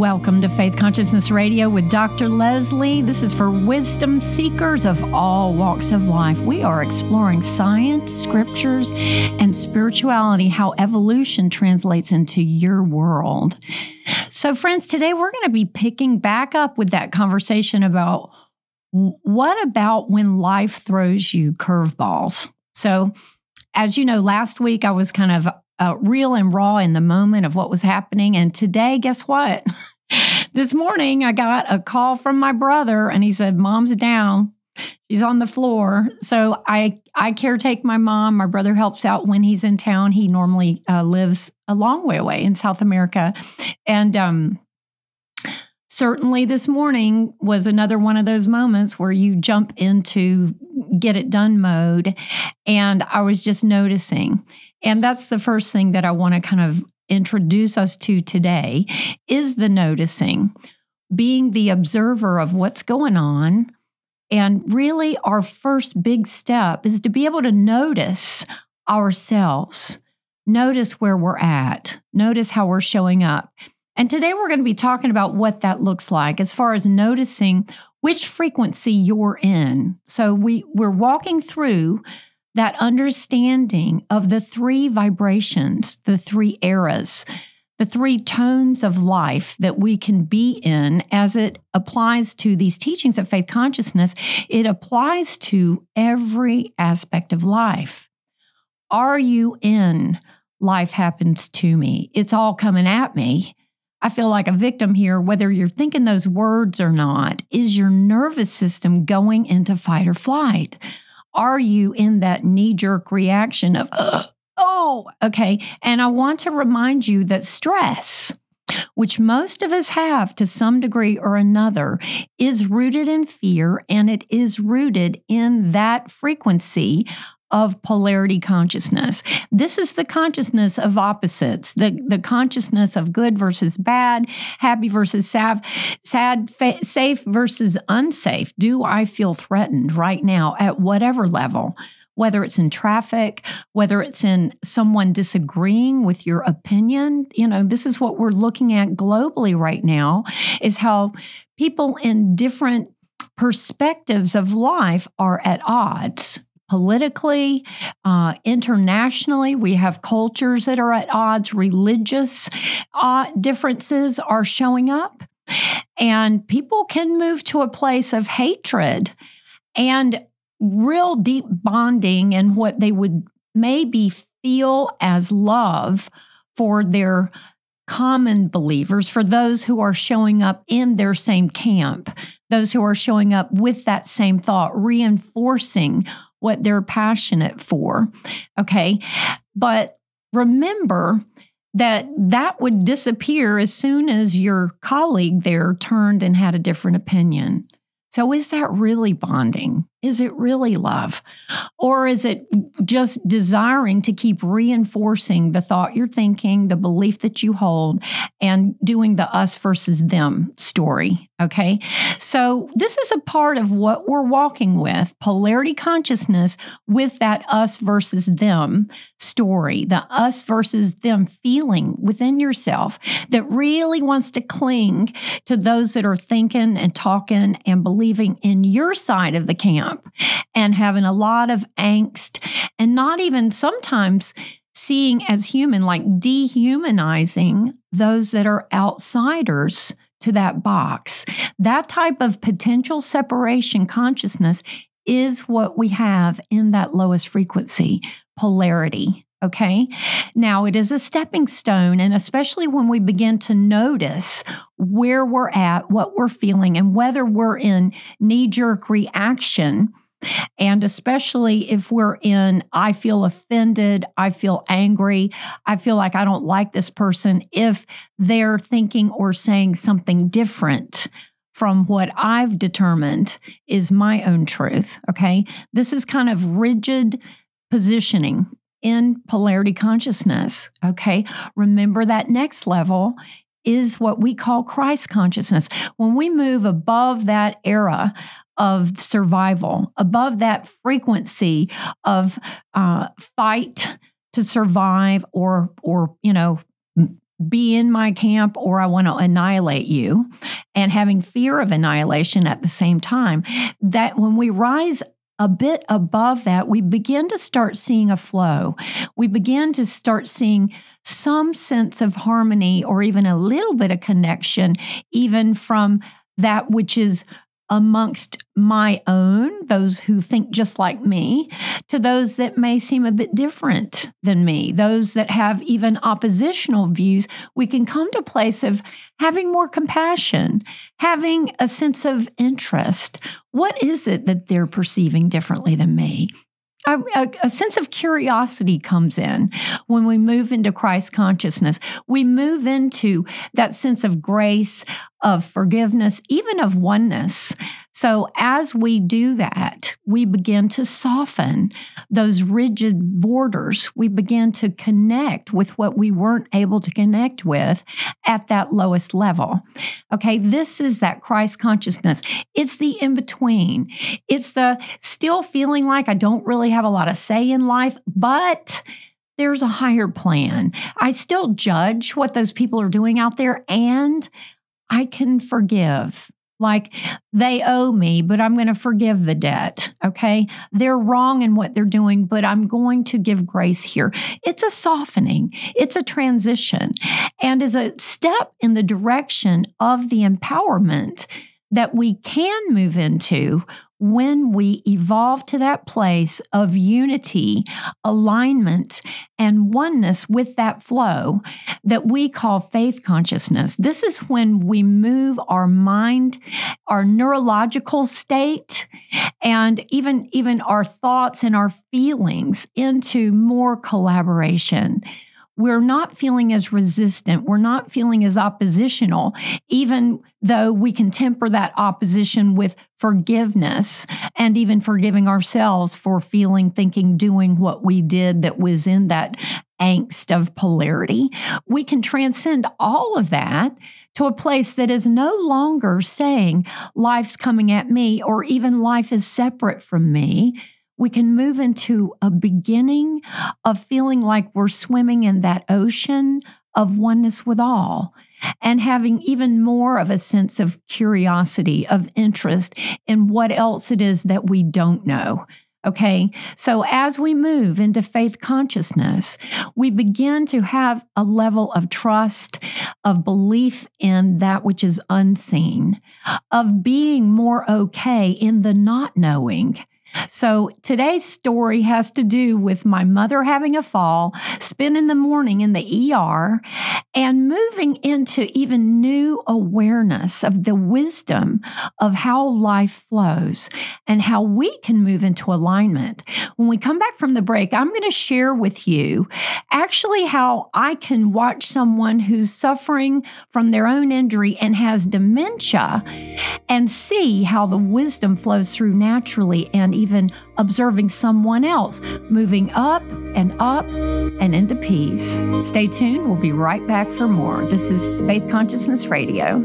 Welcome to Faith Consciousness Radio with Dr. Leslie. This is for wisdom seekers of all walks of life. We are exploring science, scriptures, and spirituality, how evolution translates into your world. So, friends, today we're going to be picking back up with that conversation about what about when life throws you curveballs. So, as you know, last week I was kind of real and raw in the moment of what was happening. And today, guess what? This morning, I got a call from my brother and he said, Mom's down. She's on the floor. So I caretake my mom. My brother helps out when he's in town. He normally lives a long way away in South America. And certainly this morning was another one of those moments where you jump into get it done mode. And I was just noticing. And that's the first thing that I want to kind of introduce us to today is the noticing, being the observer of what's going on. And really our first big step is to be able to notice ourselves, notice where we're at, notice how we're showing up. And today we're going to be talking about what that looks like as far as noticing which frequency you're in. So we're walking through that understanding of the three vibrations, the three eras, the three tones of life that we can be in as it applies to these teachings of faith consciousness. It applies to every aspect of life. Are you in life happens to me? It's all coming at me. I feel like a victim here, whether you're thinking those words or not. Is your nervous system going into fight or flight? Are you in that knee-jerk reaction of, okay? And I want to remind you that stress, which most of us have to some degree or another, is rooted in fear, and it is rooted in that frequency of polarity consciousness. This is the consciousness of opposites, the consciousness of good versus bad, happy versus sad, safe versus unsafe. Do I feel threatened right now at whatever level? Whether it's in traffic, whether it's in someone disagreeing with your opinion, this is what we're looking at globally right now, is how people in different perspectives of life are at odds. Politically, internationally, we have cultures that are at odds. Religious differences are showing up. And people can move to a place of hatred and real deep bonding and what they would maybe feel as love for their common believers, for those who are showing up in their same camp, those who are showing up with that same thought, reinforcing what they're passionate for, okay? But remember that would disappear as soon as your colleague there turned and had a different opinion. So is that really bonding? Is it really love? Or is it just desiring to keep reinforcing the thought you're thinking, the belief that you hold, and doing the us versus them story, okay? So this is a part of what we're walking with, polarity consciousness with that us versus them story, the us versus them feeling within yourself that really wants to cling to those that are thinking and talking and believing in your side of the camp. And having a lot of angst and not even sometimes seeing as human, like dehumanizing those that are outsiders to that box. That type of potential separation consciousness is what we have in that lowest frequency, polarity. Okay. Now, it is a stepping stone, and especially when we begin to notice where we're at, what we're feeling, and whether we're in knee-jerk reaction, and especially if we're in, I feel offended, I feel angry, I feel like I don't like this person if they're thinking or saying something different from what I've determined is my own truth. Okay. This is kind of rigid positioning in polarity consciousness, okay? Remember that next level is what we call Christ consciousness. When we move above that era of survival, above that frequency of fight to survive or be in my camp or I want to annihilate you, and having fear of annihilation at the same time, that when we rise a bit above that, we begin to start seeing a flow. We begin to start seeing some sense of harmony or even a little bit of connection, even from that which is amongst my own, those who think just like me, to those that may seem a bit different than me, those that have even oppositional views. We can come to a place of having more compassion, having a sense of interest. What is it that they're perceiving differently than me? A sense of curiosity comes in when we move into Christ consciousness. We move into that sense of grace, of forgiveness, even of oneness. So as we do that, we begin to soften those rigid borders. We begin to connect with what we weren't able to connect with at that lowest level. Okay, this is that Christ consciousness. It's the in-between. It's the still feeling like I don't really have a lot of say in life, but there's a higher plan. I still judge what those people are doing out there, and I can forgive. Like, they owe me, but I'm going to forgive the debt, okay? They're wrong in what they're doing, but I'm going to give grace here. It's a softening. It's a transition, and is a step in the direction of the empowerment that we can move into when we evolve to that place of unity, alignment, and oneness with that flow that we call faith consciousness. This is when we move our mind, our neurological state, and even our thoughts and our feelings into more collaboration. We're not feeling as resistant. We're not feeling as oppositional, even though we can temper that opposition with forgiveness and even forgiving ourselves for feeling, thinking, doing what we did that was in that angst of polarity. We can transcend all of that to a place that is no longer saying life's coming at me or even life is separate from me. We can move into a beginning of feeling like we're swimming in that ocean of oneness with all, and having even more of a sense of curiosity, of interest in what else it is that we don't know. Okay, so as we move into faith consciousness, we begin to have a level of trust, of belief in that which is unseen, of being more okay in the not knowing. So today's story has to do with my mother having a fall, spending the morning in the ER, and moving into even new awareness of the wisdom of how life flows and how we can move into alignment. When we come back from the break, I'm going to share with you actually how I can watch someone who's suffering from their own injury and has dementia and see how the wisdom flows through naturally, and even observing someone else moving up and into peace. Stay tuned. We'll be right back for more. This is Faith Consciousness Radio.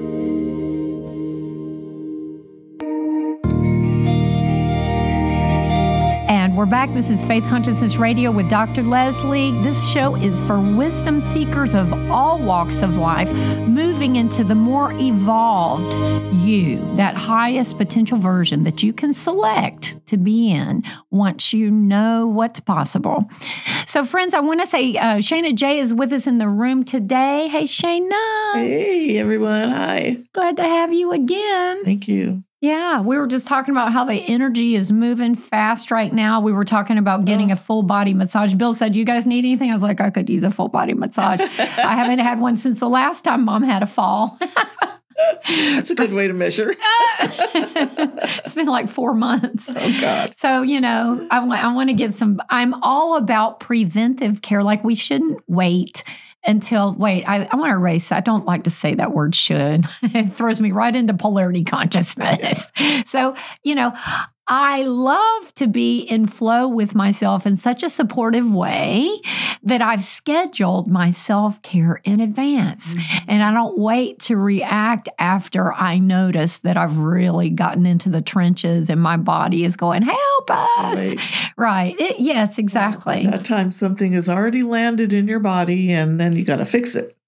And we're back. This is Faith Consciousness Radio with Dr. Leslie. This show is for wisdom seekers of all walks of life, moving into the more evolved you, that highest potential version that you can select to be in once you know what's possible. So, friends, I want to say Shayna J is with us in the room today. Hey, Shayna. Hey, everyone. Hi. Glad to have you again. Thank you. Yeah, we were just talking about how the energy is moving fast right now. We were talking about getting a full body massage. Bill said, "You guys need anything?" I was like, "I could use a full body massage." I haven't had one since the last time Mom had a fall. That's a good way to measure. It's been like 4 months. Oh, God. So, I want to get I'm all about preventive care. Like, we shouldn't wait until, I want to erase. I don't like to say that word should. It throws me right into polarity consciousness. So, I love to be in flow with myself in such a supportive way that I've scheduled my self-care in advance. Mm-hmm. And I don't wait to react after I notice that I've really gotten into the trenches and my body is going, "Help us." Right. Yes, exactly. At that time, something has already landed in your body, and then you got to fix it.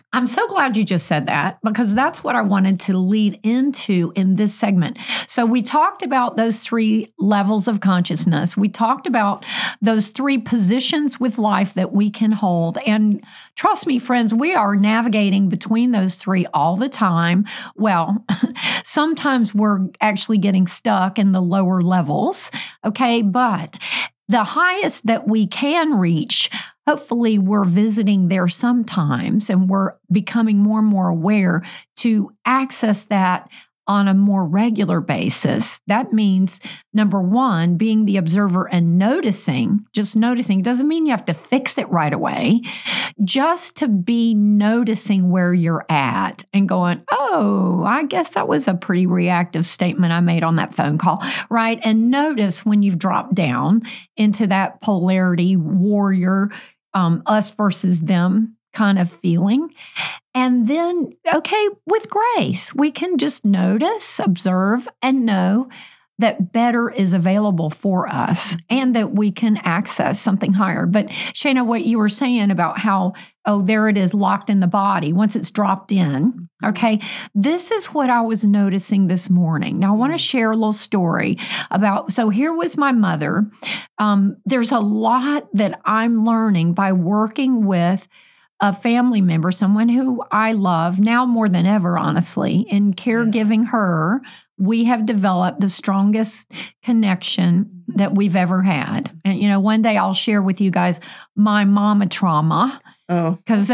I'm so glad you just said that because that's what I wanted to lead into in this segment. So we talked about those 3 levels of consciousness. We talked about those 3 positions with life that we can hold. And trust me, friends, we are navigating between those 3 all the time. Well, sometimes we're actually getting stuck in the lower levels. Okay. But the highest that we can reach, hopefully we're visiting there sometimes and we're becoming more and more aware to access that on a more regular basis. That means, number 1, being the observer and noticing, just noticing. It doesn't mean you have to fix it right away, just to be noticing where you're at and going, oh, I guess that was a pretty reactive statement I made on that phone call, right? And notice when you've dropped down into that polarity warrior, us versus them kind of feeling. And then, okay, with grace, we can just notice, observe, and know that better is available for us and that we can access something higher. But Shana, what you were saying about how, oh, there it is locked in the body once it's dropped in. Okay. This is what I was noticing this morning. Now I want to share a little story about, so here was my mother. There's a lot that I'm learning by working with a family member, someone who I love now more than ever, honestly, in caregiving her. We have developed the strongest connection that we've ever had. And, one day I'll share with you guys my mama trauma. Oh, because,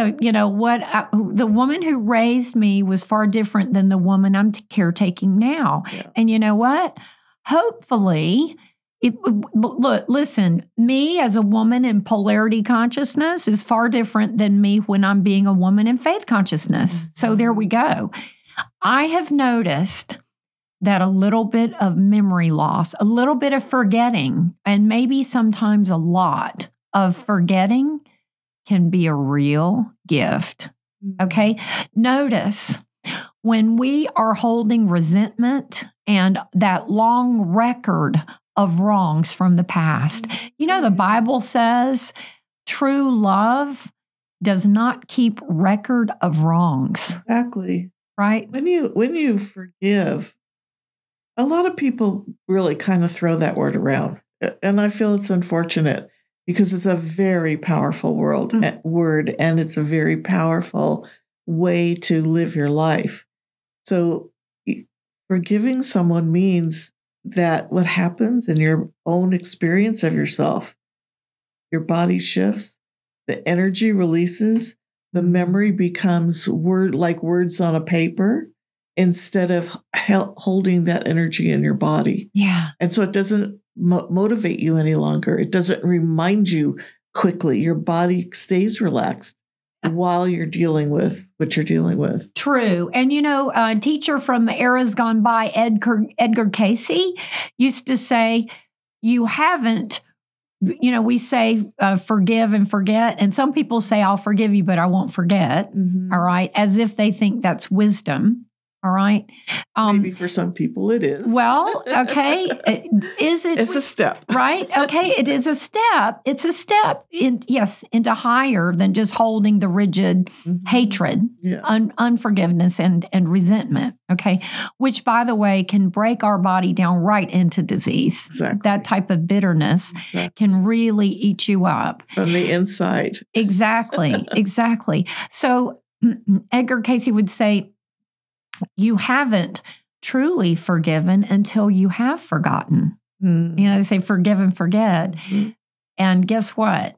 the woman who raised me was far different than the woman I'm caretaking now. Yeah. And you know what? Hopefully, look, listen, me as a woman in polarity consciousness is far different than me when I'm being a woman in faith consciousness. So there we go. I have noticed that a little bit of memory loss, a little bit of forgetting, and maybe sometimes a lot of forgetting can be a real gift. Okay? Notice when we are holding resentment and that long record of wrongs from the past. The Bible says true love does not keep record of wrongs. Exactly. Right? When you forgive, a lot of people really kind of throw that word around. And I feel it's unfortunate because it's a very powerful word, and it's a very powerful way to live your life. So forgiving someone means that what happens in your own experience of yourself, your body shifts, the energy releases, the memory becomes words on a paper instead of holding that energy in your body. Yeah. And so it doesn't motivate you any longer. It doesn't remind you quickly. Your body stays relaxed while you're dealing with what you're dealing with. True. And, a teacher from eras gone by, Edgar Cayce, used to say, you haven't, we say forgive and forget. And some people say, I'll forgive you, but I won't forget. Mm-hmm. All right. As if they think that's wisdom. All right. Maybe for some people it is. Well, okay. Is it? It's a step. Right? Okay. It is a step. It's a step into higher than just holding the rigid hatred, unforgiveness, and resentment. Okay. Which, by the way, can break our body down right into disease. Exactly. That type of bitterness can really eat you up. From the inside. Exactly. Exactly. So Edgar Cayce would say, you haven't truly forgiven until you have forgotten. They say forgive and forget. And guess what?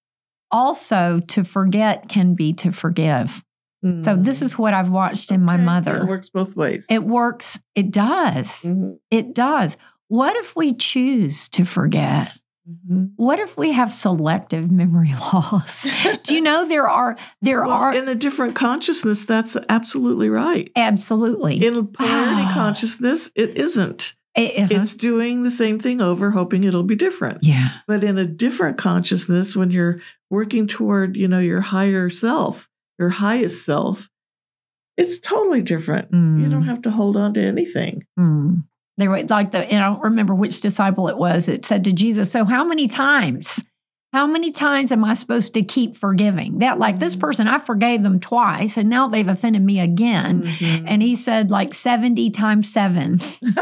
Also, to forget can be to forgive. So this is what I've watched in my mother. It works both ways. It works. It does. It does. What if we choose to forget? What if we have selective memory loss? Do you know there are in a different consciousness? That's absolutely right. Absolutely. In polarity consciousness, it isn't. It's doing the same thing over, hoping it'll be different. Yeah. But in a different consciousness, when you're working toward, your higher self, your highest self, it's totally different. You don't have to hold on to anything. They were and I don't remember which disciple it was. It said to Jesus, so how many times How many times am I supposed to keep forgiving? That, like, this person, I forgave them twice, and now they've offended me again. Mhm. And he said, like, 70 times 7.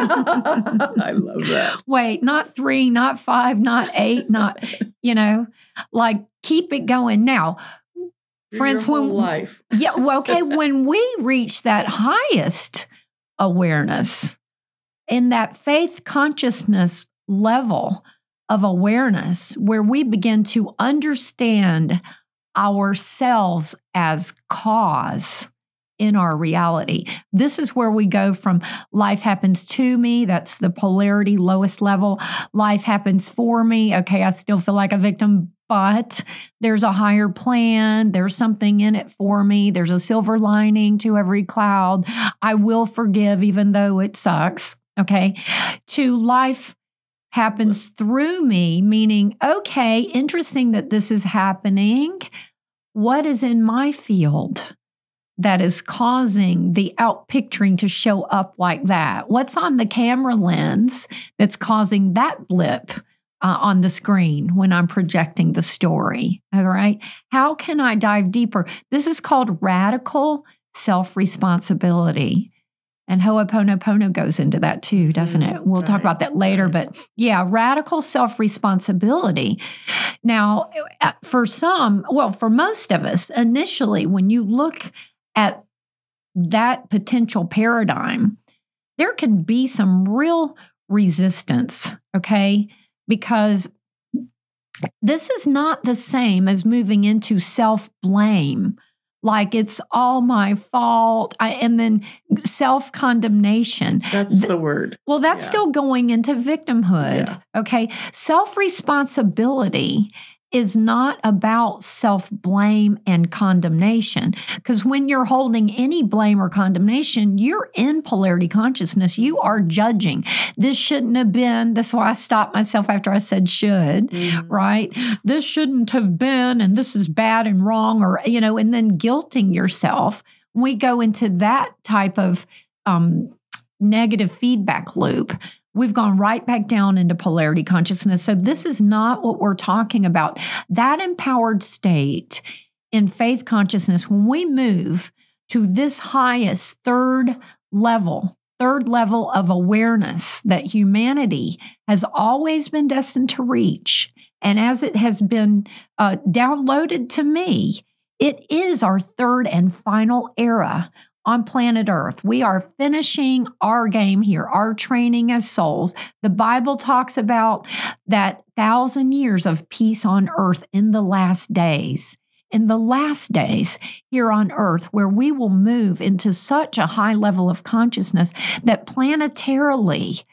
I love that. Wait, not 3, not 5, not 8, not, like, keep it going. Now, friends, Your whole life. Yeah, well, okay, when we reach that highest awareness, in that faith consciousness level of awareness, where we begin to understand ourselves as cause in our reality. This is where we go from life happens to me, that's the polarity lowest level. Life happens for me. Okay, I still feel like a victim, but there's a higher plan. There's something in it for me. There's a silver lining to every cloud. I will forgive even though it sucks. Okay, to life happens through me, meaning, okay, interesting that this is happening. What is in my field that is causing the outpicturing to show up like that? What's on the camera lens that's causing that blip on the screen when I'm projecting the story? All right. How can I dive deeper? This is called radical self-responsibility. And Ho'oponopono goes into that too, doesn't it? We'll talk about that later. But yeah, radical self-responsibility. Now, for most of us, initially, when you look at that potential paradigm, there can be some real resistance, okay? Because this is not the same as moving into self-blame. Like it's all my fault. And then self-condemnation. That's the word. Well, that's still going into victimhood. Yeah. Okay. Self-responsibility is not about self-blame and condemnation. Because when you're holding any blame or condemnation, you're in polarity consciousness. You are judging. This shouldn't have been. That's why I stopped myself after I said should, right? This shouldn't have been, and this is bad and wrong, or, and then guilting yourself. We go into that type of negative feedback loop. We've gone right back down into polarity consciousness. So this is not what we're talking about. That empowered state in faith consciousness, when we move to this highest third level of awareness that humanity has always been destined to reach, and as it has been downloaded to me, it is our third and final era on planet Earth. We are finishing our game here, our training as souls. The Bible talks about that 1,000 years of peace on earth in the last days. In the last days here on earth, where we will move into such a high level of consciousness that planetarily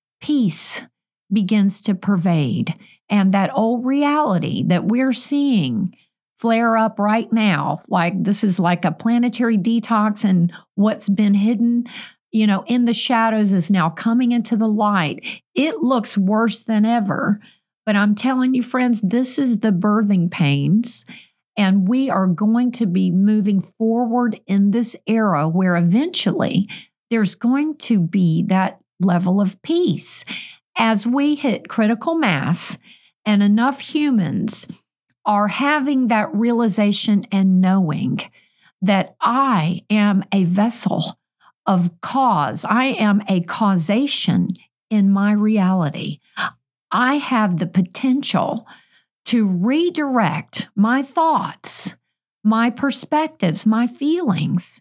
peace begins to pervade. And that old reality that we're seeing flare up right now, like this is like a planetary detox, and what's been hidden, in the shadows is now coming into the light. It looks worse than ever, but I'm telling you, friends, this is the birthing pains, and we are going to be moving forward in this era where eventually there's going to be that level of peace as we hit critical mass and enough humans are having that realization and knowing that I am a vessel of cause. I am a causation in my reality. I have the potential to redirect my thoughts, my perspectives, my feelings,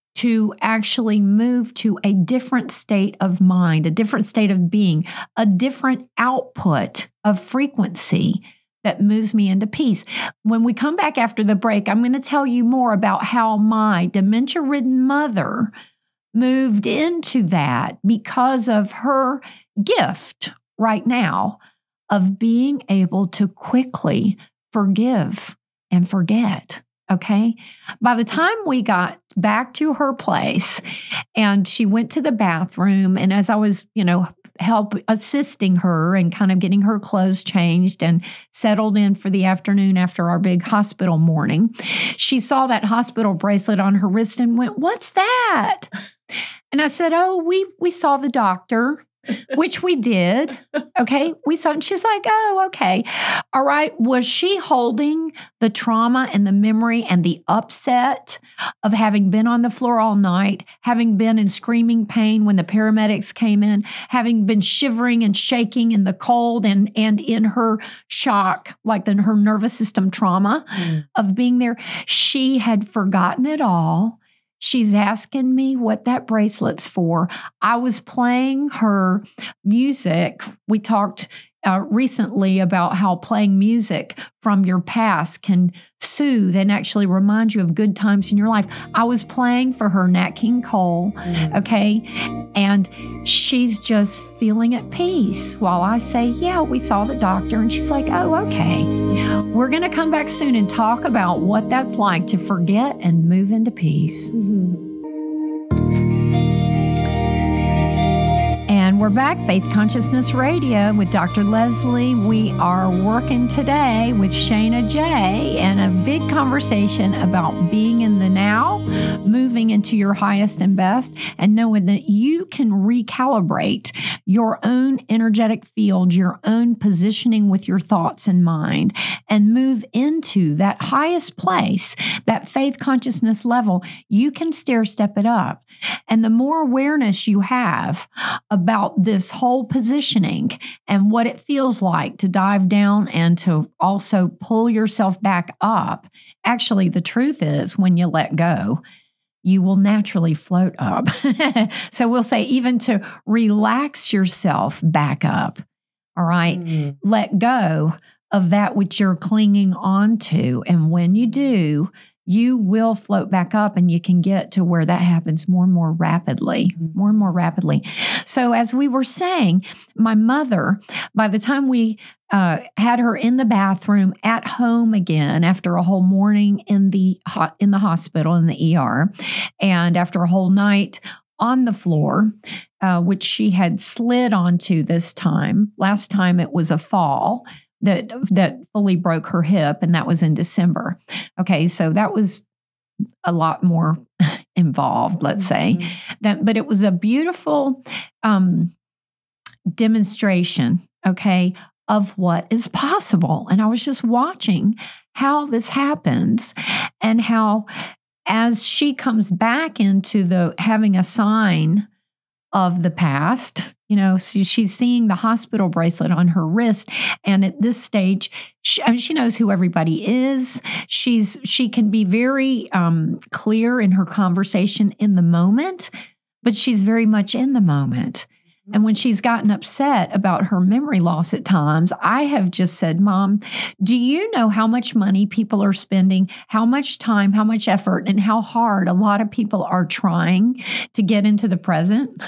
to actually move to a different state of mind, a different state of being, a different output of frequency that moves me into peace. When we come back after the break, I'm going to tell you more about how my dementia-ridden mother moved into that because of her gift right now of being able to quickly forgive and forget. Okay. By the time we got back to her place and she went to the bathroom, and as I was, assisting her and kind of getting her clothes changed and settled in for the afternoon after our big hospital morning, she saw that hospital bracelet on her wrist and went, "What's that?" And I said, "Oh, we saw the doctor which we did. Okay. We saw, and she's like, oh, okay. All right. Was she holding the trauma and the memory and the upset of having been on the floor all night, having been in screaming pain when the paramedics came in, having been shivering and shaking in the cold and in her shock, like in her nervous system trauma of being there? She had forgotten it all. She's asking me what that bracelet's for. I was playing her music. We talked recently about how playing music from your past can soothe and actually remind you of good times in your life. I was playing for her Nat King Cole, okay? And she's just feeling at peace while I say, yeah, we saw the doctor. And she's like, oh, okay. We're going to come back soon and talk about what that's like to forget and move into peace. And we're back, Faith Consciousness Radio with Dr. Leslie. We are working today with Shana J. and a big conversation about being in the now, moving into your highest and best, and knowing that you can recalibrate your own energetic field, your own positioning with your thoughts and mind, and move into that highest place, that faith consciousness level. You can stair-step it up. And the more awareness you have about this whole positioning and what it feels like to dive down and to also pull yourself back up, actually, the truth is when you let go, you will naturally float up. So we'll say even to relax yourself back up, all right? Let go of that which you're clinging on to. And when you do, you will float back up and you can get to where that happens more and more rapidly, more and more rapidly. So as we were saying, my mother, by the time we had her in the bathroom at home again after a whole morning in the hospital, in the ER, and after a whole night on the floor, which she had slid onto this time. Last time it was a fall that fully broke her hip, and that was in December. Okay, so that was a lot more involved, let's say. But it was a beautiful demonstration, okay, of what is possible. And I was just watching how this happens and how as she comes back into the having a sign of the past, you know, so she's seeing the hospital bracelet on her wrist. And at this stage, she knows who everybody is. She can be very clear in her conversation in the moment, but she's very much in the moment. And when she's gotten upset about her memory loss at times, I have just said, Mom, do you know how much money people are spending, how much time, how much effort, and how hard a lot of people are trying to get into the present?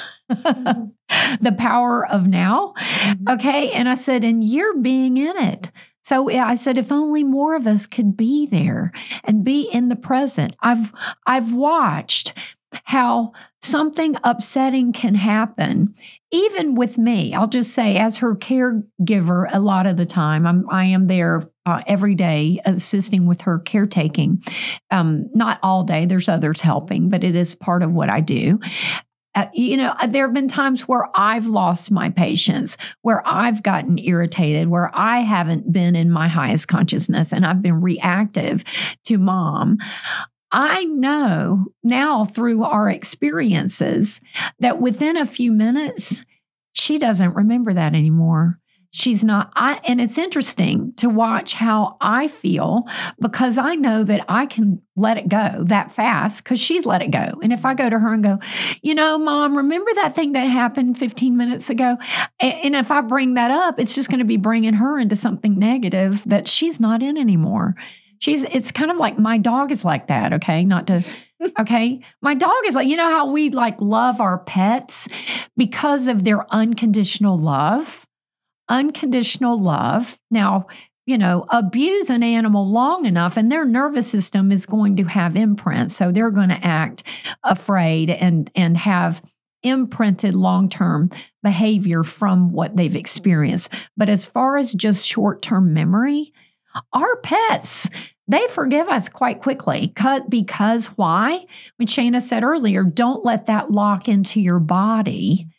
The power of now. Okay. And I said, and you're being in it. So I said, if only more of us could be there and be in the present. I've watched how something upsetting can happen, even with me. I'll just say, as her caregiver, a lot of the time, I am there every day assisting with her caretaking. Not all day, there's others helping, but it is part of what I do. There have been times where I've lost my patience, where I've gotten irritated, where I haven't been in my highest consciousness and I've been reactive to Mom. I know now through our experiences that within a few minutes, she doesn't remember that anymore. She's not, and it's interesting to watch how I feel because I know that I can let it go that fast because she's let it go. And if I go to her and go, Mom, remember that thing that happened 15 minutes ago? And if I bring that up, it's just going to be bringing her into something negative that she's not in anymore. It's kind of like my dog is like that, okay? Okay? My dog is like, how we love our pets because of their unconditional love. Unconditional love. Now, abuse an animal long enough and their nervous system is going to have imprints. So they're going to act afraid and have imprinted long-term behavior from what they've experienced. But as far as just short-term memory, our pets, they forgive us quite quickly. Because why? When Shana said earlier, don't let that lock into your body.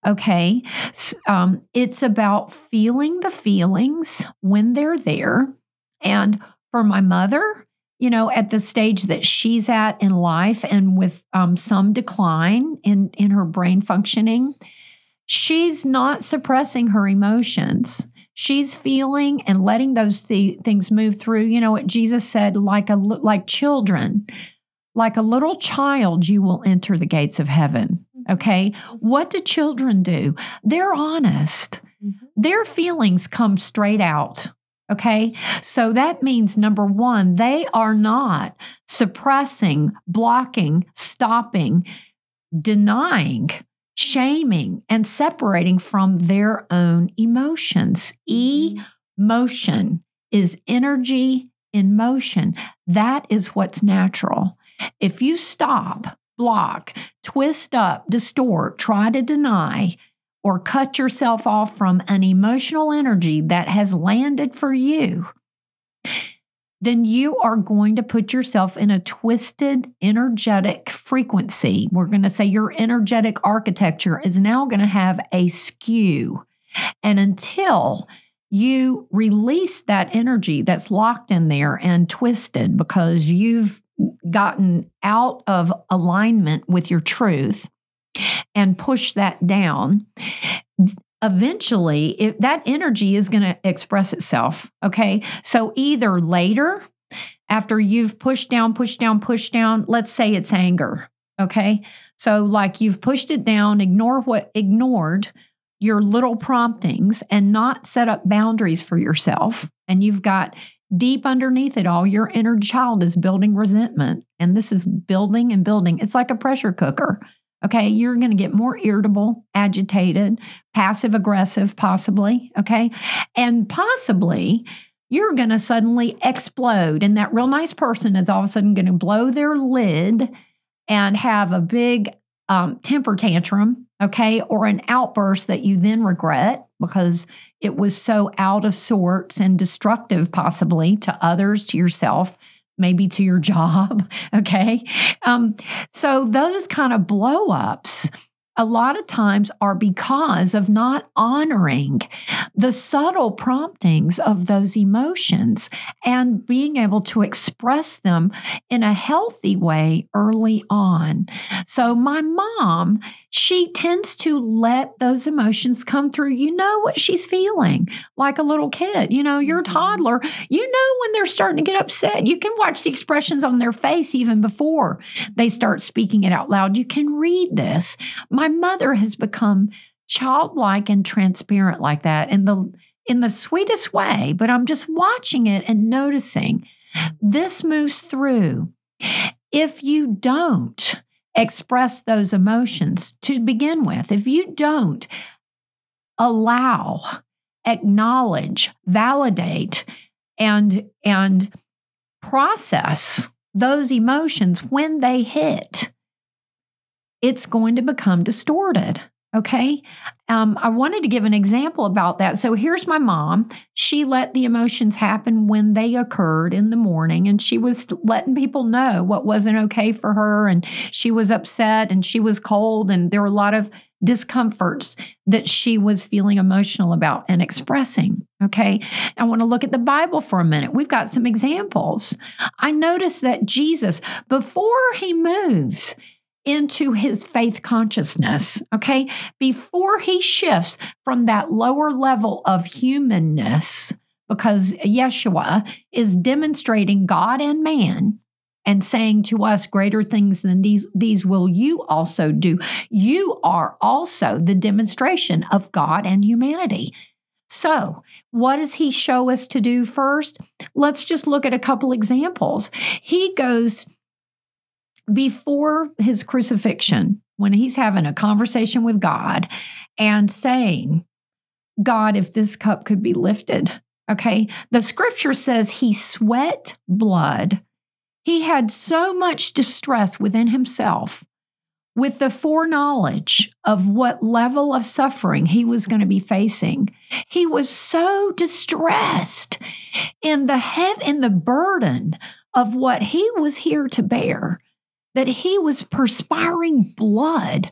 Okay. It's about feeling the feelings when they're there. And for my mother, at the stage that she's at in life and with some decline in her brain functioning, she's not suppressing her emotions. She's feeling and letting those things move through. You know what Jesus said, like children, like a little child, you will enter the gates of heaven. Okay. What do children do? They're honest. Their feelings come straight out. Okay. So that means, number one, they are not suppressing, blocking, stopping, denying, shaming, and separating from their own emotions. Emotion is energy in motion. That is what's natural. If you stop, block, twist up, distort, try to deny, or cut yourself off from an emotional energy that has landed for you, then you are going to put yourself in a twisted energetic frequency. We're going to say your energetic architecture is now going to have a skew. And until you release that energy that's locked in there and twisted because you've gotten out of alignment with your truth and push that down, eventually that energy is going to express itself. Okay. So either later, after you've pushed down, let's say it's anger. Okay. So like you've pushed it down, ignored your little promptings and not set up boundaries for yourself. And you've got deep underneath it all, your inner child is building resentment. And this is building and building. It's like a pressure cooker. Okay, you're going to get more irritable, agitated, passive aggressive, possibly. Okay, and possibly you're going to suddenly explode. And that real nice person is all of a sudden going to blow their lid and have a big temper tantrum, okay, or an outburst that you then regret because it was so out of sorts and destructive, possibly to others, to yourself, maybe to your job, okay? So those kind of blow-ups a lot of times are because of not honoring the subtle promptings of those emotions and being able to express them in a healthy way early on. So my mom, she tends to let those emotions come through. You know what she's feeling, like a little kid. You're a toddler. When they're starting to get upset. You can watch the expressions on their face even before they start speaking it out loud. You can read this. My mother has become childlike and transparent like that in the sweetest way, but I'm just watching it and noticing this moves through. If you don't express those emotions to begin with, if you don't allow, acknowledge, validate, and process those emotions when they hit, it's going to become distorted. Okay. I wanted to give an example about that. So here's my mom. She let the emotions happen when they occurred in the morning, and she was letting people know what wasn't okay for her. And she was upset and she was cold, and there were a lot of discomforts that she was feeling emotional about and expressing. Okay. I want to look at the Bible for a minute. We've got some examples. I noticed that Jesus, before he moves into his faith consciousness, okay, before he shifts from that lower level of humanness, because Yeshua is demonstrating God and man and saying to us, greater things than these will you also do. You are also the demonstration of God and humanity. So what does he show us to do first? Let's just look at a couple examples. He goes before his crucifixion, when he's having a conversation with God and saying, God, if this cup could be lifted, okay? The scripture says he sweat blood. He had so much distress within himself with the foreknowledge of what level of suffering he was going to be facing. He was so distressed in the burden of what he was here to bear that he was perspiring blood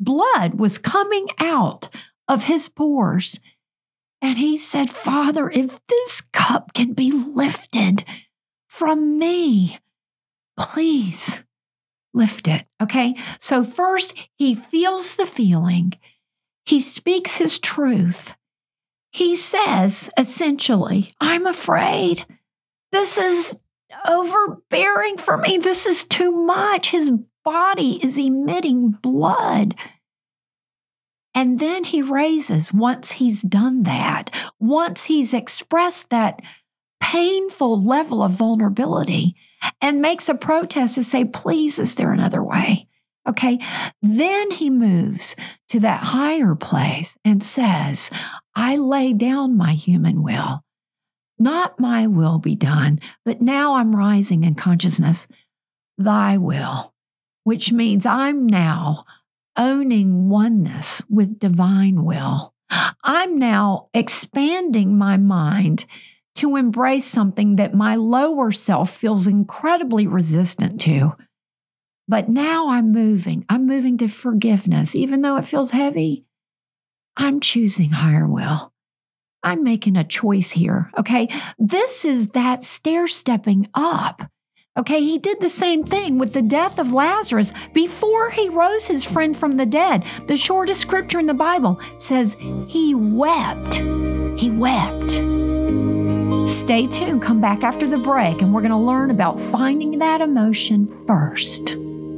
blood was coming out of his pores. And he said, Father, if this cup can be lifted from me, please lift it. Okay. So first he feels the feeling. He speaks his truth. He says, essentially, I'm afraid. This is overbearing for me. This is too much. His body is emitting blood. And then he raises once he's done that, once he's expressed that painful level of vulnerability and makes a protest to say, please, is there another way? Okay. Then he moves to that higher place and says, I lay down my human will. Not my will be done, but now I'm rising in consciousness, thy will, which means I'm now owning oneness with divine will. I'm now expanding my mind to embrace something that my lower self feels incredibly resistant to. But now I'm moving to forgiveness. Even though it feels heavy, I'm choosing higher will. I'm making a choice here, okay? This is that stair-stepping up, okay? He did the same thing with the death of Lazarus before he rose his friend from the dead. The shortest scripture in the Bible says he wept. He wept. Stay tuned. Come back after the break, and we're going to learn about finding that emotion first.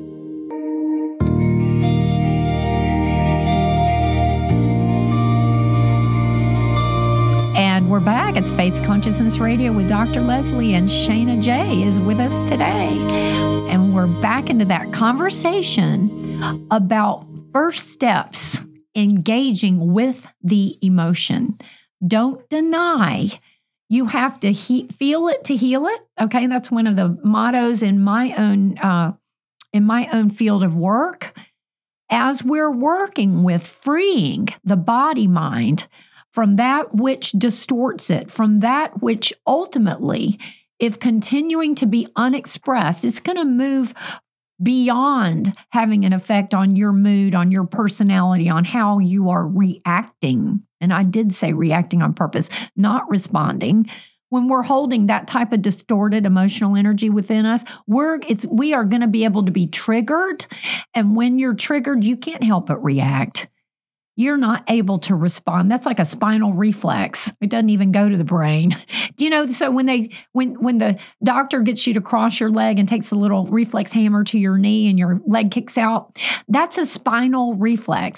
And we're back. It's Faith Consciousness Radio with Dr. Leslie, and Shana J is with us today. And we're back into that conversation about first steps engaging with the emotion. Don't deny. You have to feel it to heal it. Okay, that's one of the mottos in my own field of work. As we're working with freeing the body mind from that which distorts it, from that which ultimately, if continuing to be unexpressed, it's going to move beyond having an effect on your mood, on your personality, on how you are reacting. And I did say reacting on purpose, not responding. When we're holding that type of distorted emotional energy within us, we are going to be able to be triggered. And when you're triggered, you can't help but react. You're not able to respond. That's like a spinal reflex. It doesn't even go to the brain. So when the doctor gets you to cross your leg and takes a little reflex hammer to your knee and your leg kicks out, that's a spinal reflex.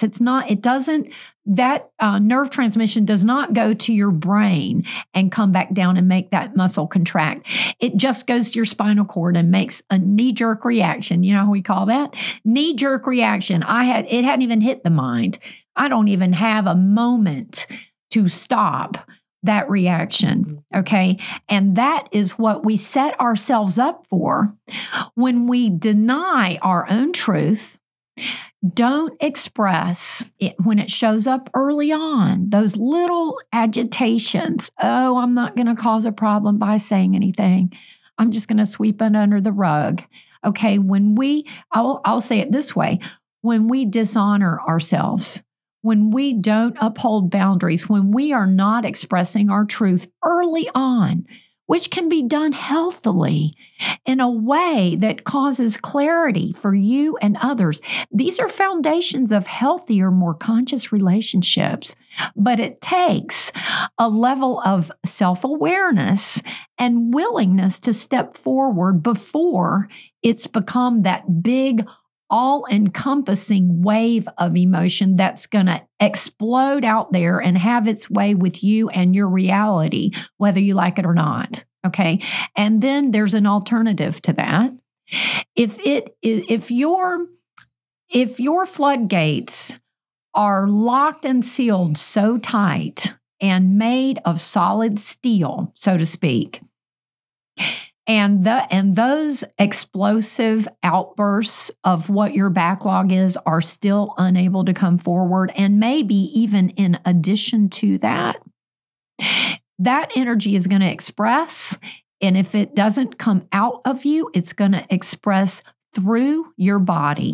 That nerve transmission does not go to your brain and come back down and make that muscle contract. It just goes to your spinal cord and makes a knee-jerk reaction. You know how we call that? Knee-jerk reaction. It hadn't even hit the mind. I don't even have a moment to stop that reaction, okay? And that is what we set ourselves up for when we deny our own truth, don't express it when it shows up early on, those little agitations. Oh, I'm not going to cause a problem by saying anything. I'm just going to sweep it under the rug. Okay, I'll say it this way, when we dishonor ourselves, when we don't uphold boundaries, when we are not expressing our truth early on, which can be done healthily in a way that causes clarity for you and others. These are foundations of healthier, more conscious relationships, but it takes a level of self-awareness and willingness to step forward before it's become that big, all-encompassing wave of emotion that's going to explode out there and have its way with you and your reality, whether you like it or not. Okay. And then there's an alternative to that. If your floodgates are locked and sealed so tight and made of solid steel, so to speak, and those explosive outbursts of what your backlog is are still unable to come forward, and maybe even in addition to that, that energy is going to express, and if it doesn't come out of you, it's going to express through your body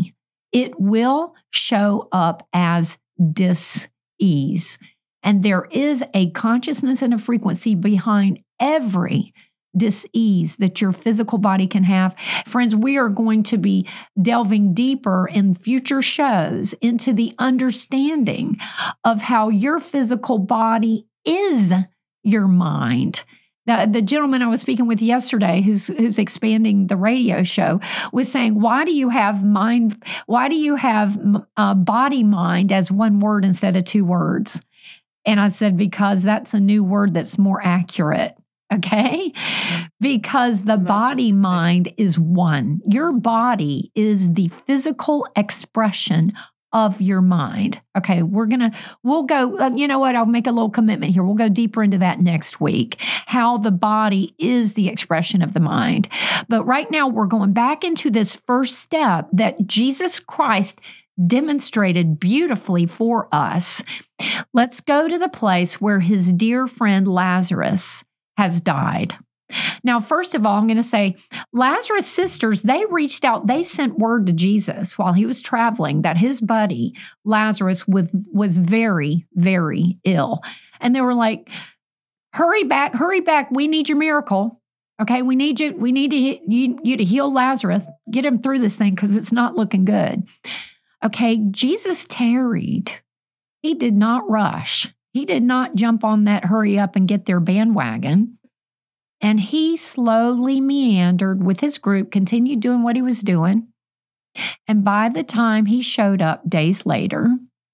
it will show up as dis-ease. And there is a consciousness and a frequency behind every dis-ease that your physical body can have. Friends, we are going to be delving deeper in future shows into the understanding of how your physical body is your mind. The gentleman I was speaking with yesterday, who's expanding the radio show, was saying, why do you have mind? Why do you have body mind as one word instead of two words? And I said, because that's a new word that's more accurate. Okay? Because the body mind is one. Your body is the physical expression of your mind. Okay, we'll go, you know what, I'll make a little commitment here. We'll go deeper into that next week, how the body is the expression of the mind. But right now, we're going back into this first step that Jesus Christ demonstrated beautifully for us. Let's go to the place where his dear friend Lazarus has died. Now, first of all, I'm going to say Lazarus' sisters, they reached out, they sent word to Jesus while he was traveling that his buddy Lazarus was very, very ill. And they were like, hurry back, we need your miracle. Okay, we need you to heal Lazarus, get him through this thing because it's not looking good. Okay, Jesus tarried. He did not rush. He did not jump on that hurry up and get their bandwagon. And he slowly meandered with his group, continued doing what he was doing. And by the time he showed up days later,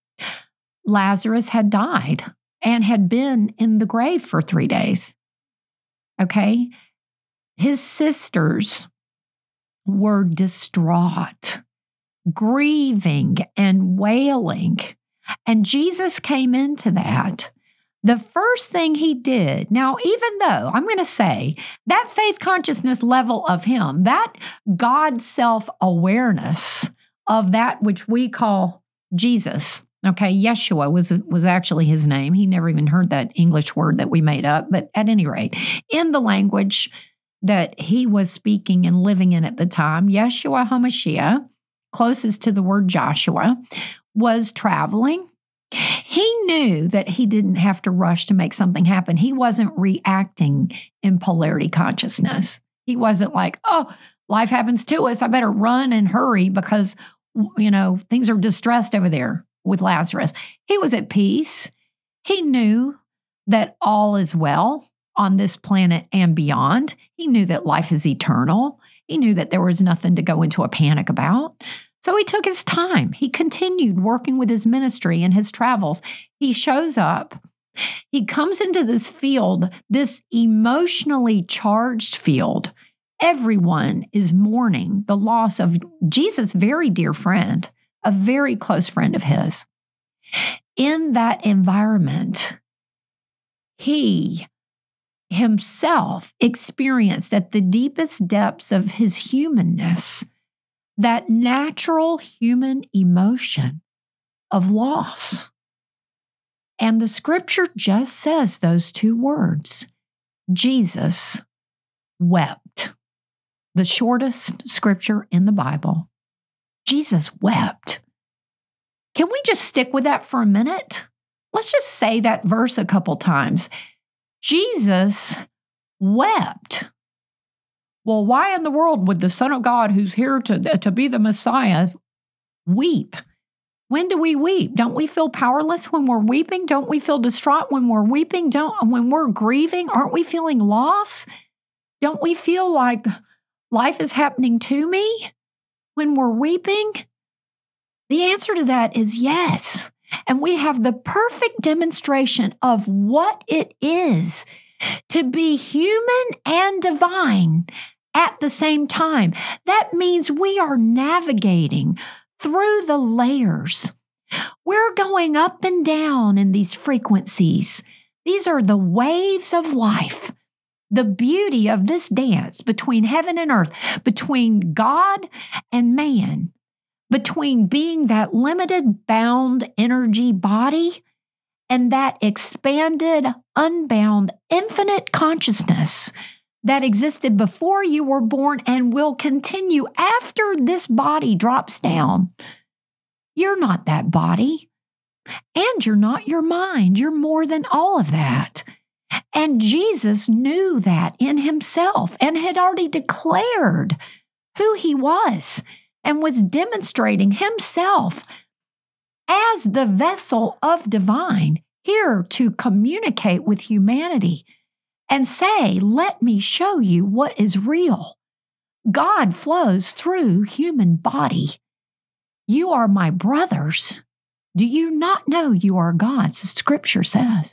Lazarus had died and had been in the grave for 3 days. Okay? His sisters were distraught, grieving and wailing. And Jesus came into that. The first thing he did, now, even though I'm going to say that faith consciousness level of him, that God self-awareness of that which we call Jesus, okay, Yeshua was actually his name. He never even heard that English word that we made up. But at any rate, in the language that he was speaking and living in at the time, Yeshua HaMashiach, closest to the word Joshua, was traveling. He knew that he didn't have to rush to make something happen. He wasn't reacting in polarity consciousness. He wasn't like, oh, life happens to us. I better run and hurry because, things are distressed over there with Lazarus. He was at peace. He knew that all is well on this planet and beyond. He knew that life is eternal. He knew that there was nothing to go into a panic about. So he took his time. He continued working with his ministry and his travels. He shows up. He comes into this field, this emotionally charged field. Everyone is mourning the loss of Jesus' very dear friend, a very close friend of his. In that environment, he himself experienced at the deepest depths of his humanness that natural human emotion of loss. And the scripture just says those two words, Jesus wept. The shortest scripture in the Bible. Jesus wept. Can we just stick with that for a minute? Let's just say that verse a couple times. Jesus wept. Well, why in the world would the Son of God, who's here to be the Messiah, weep? When do we weep? Don't we feel powerless when we're weeping? Don't we feel distraught when we're weeping? When we're grieving, aren't we feeling loss? Don't we feel like life is happening to me when we're weeping? The answer to that is yes. And we have the perfect demonstration of what it is to be human and divine at the same time. That means we are navigating through the layers. We're going up and down in these frequencies. These are the waves of life. The beauty of this dance between heaven and earth, between God and man, between being that limited, bound energy body and that expanded, unbound, infinite consciousness that existed before you were born and will continue after this body drops down You're not that body. And you're not your mind. You're more than all of that. And Jesus knew that in himself and had already declared who he was and was demonstrating himself as the vessel of divine here to communicate with humanity and say, let me show you what is real. God flows through human body. You are my brothers. Do you not know you are God's? The scripture says.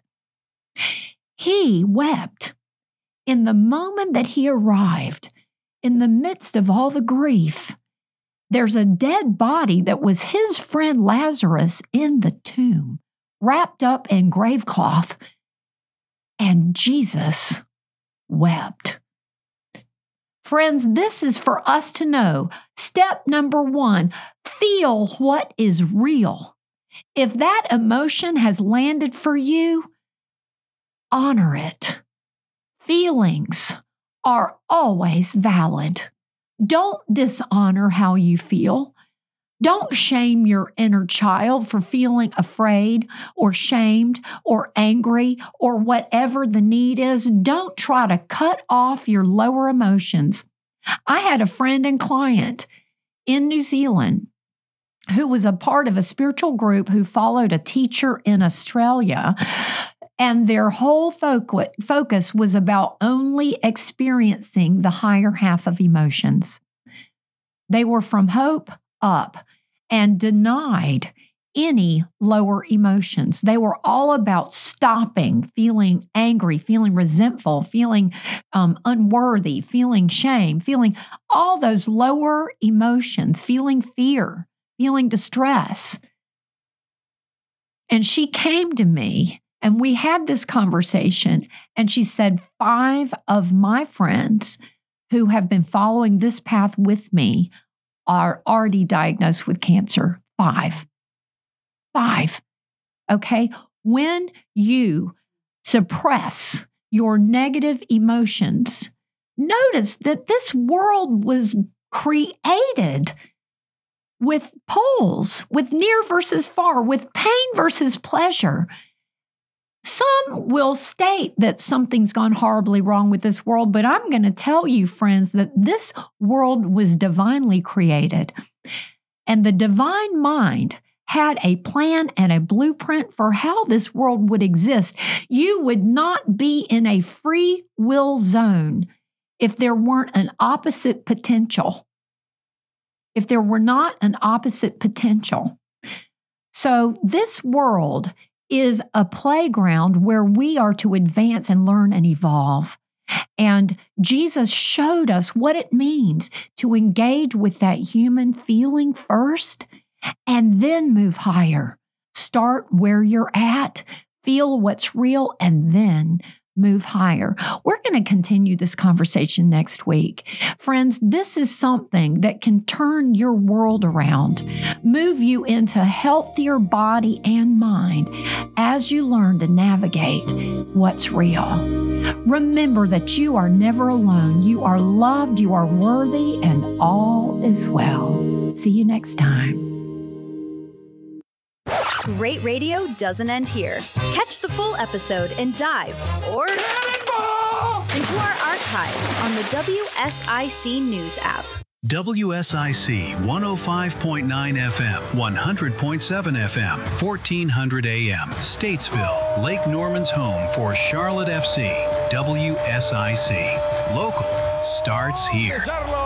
He wept in the moment that he arrived, in the midst of all the grief. There's a dead body that was his friend Lazarus in the tomb, wrapped up in grave cloth, and Jesus wept. Friends, this is for us to know. Step number 1, feel what is real. If that emotion has landed for you, honor it. Feelings are always valid. Don't dishonor how you feel. Don't shame your inner child for feeling afraid or shamed or angry or whatever the need is. Don't try to cut off your lower emotions. I had a friend and client in New Zealand who was a part of a spiritual group who followed a teacher in Australia, and their whole focus was about only experiencing the higher half of emotions. They were from hope up and denied any lower emotions. They were all about stopping feeling angry, feeling resentful, feeling unworthy, feeling shame, feeling all those lower emotions, feeling fear, feeling distress. And she came to me and we had this conversation, and she said, 5 of my friends who have been following this path with me are already diagnosed with cancer. 5. Okay? When you suppress your negative emotions, notice that this world was created with poles, with near versus far, with pain versus pleasure. Some will state that something's gone horribly wrong with this world, but I'm going to tell you, friends, that this world was divinely created. And the divine mind had a plan and a blueprint for how this world would exist. You would not be in a free will zone if there weren't an opposite potential. If there were not an opposite potential. So this world is a playground where we are to advance and learn and evolve. And Jesus showed us what it means to engage with that human feeling first and then move higher. Start where you're at, feel what's real, and then move higher. We're going to continue this conversation next week. Friends, this is something that can turn your world around, move you into a healthier body and mind as you learn to navigate what's real. Remember that you are never alone. You are loved, you are worthy, and all is well. See you next time. Great radio doesn't end here. Catch the full episode and dive or into our archives on the WSIC News app. WSIC 105.9 FM, 100.7 FM, 1400 AM, Statesville, Lake Norman's home for Charlotte FC. WSIC. Local starts here.